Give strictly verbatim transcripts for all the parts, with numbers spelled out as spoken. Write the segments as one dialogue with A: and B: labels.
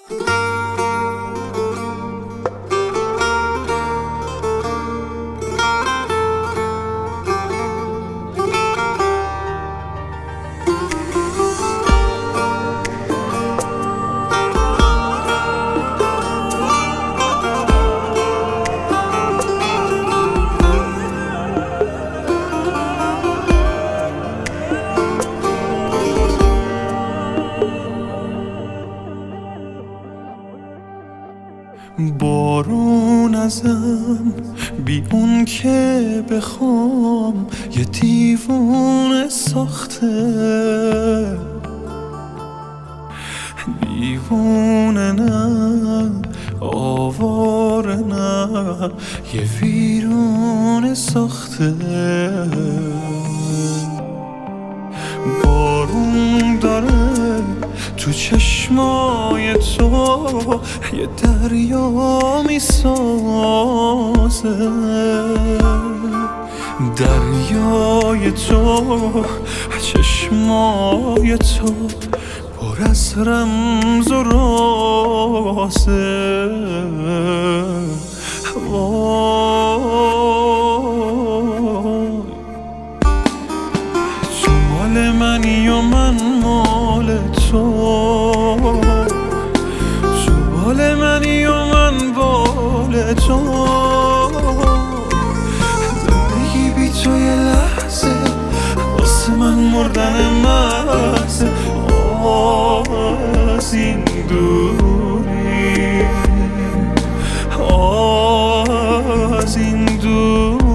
A: بارون ازم بی اون که بخوام یه دیوونه ساخته، دیوونه نه آواره نه یه ویرونه ساخته. بارون داره تو چشمای تو یه دریا میسازه، دریای تو چشمای تو پر از رمز و رازه. تو مال منی و من مال تو، تو بال منی و من بال تو. زندگی بی تو یه لحظه واسه من مردن محضه. از این دوری، از این دوری.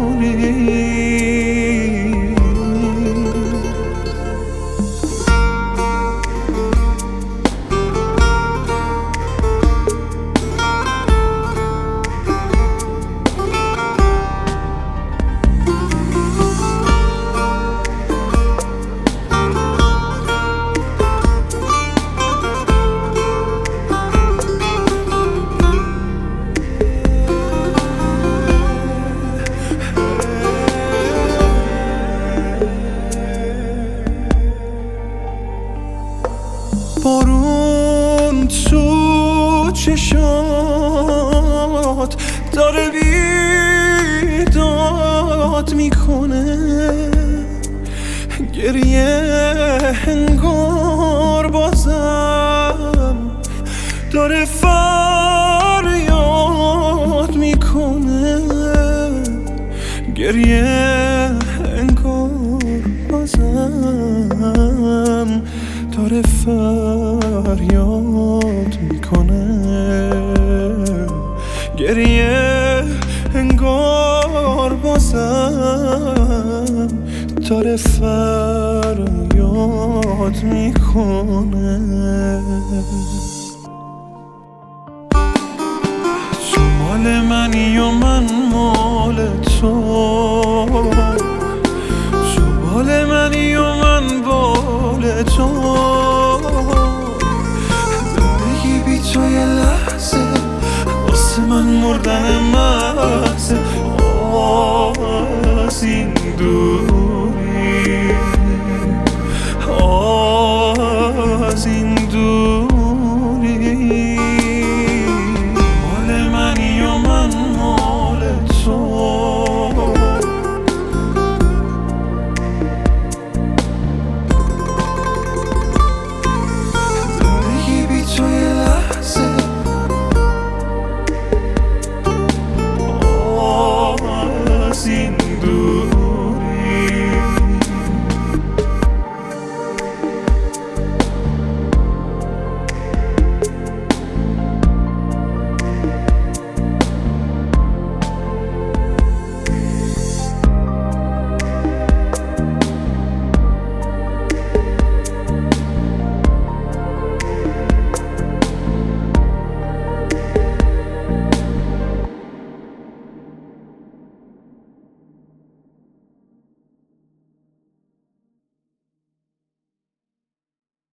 A: بارون تو چشات داره بیداد میکنه، گریه انگار بازم داره فریاد میکنه، گریه انگار بازم داره فریاد میکنه، گریه انگار بازم داره فریاد میکنه. تو مال منی و من مال تو، تو بال منی و من بال تو. زندگی بی تو یه لحظه واسه من مردن محضه. از این دوری، از این دوری. مال منی و من مال تو. از این دور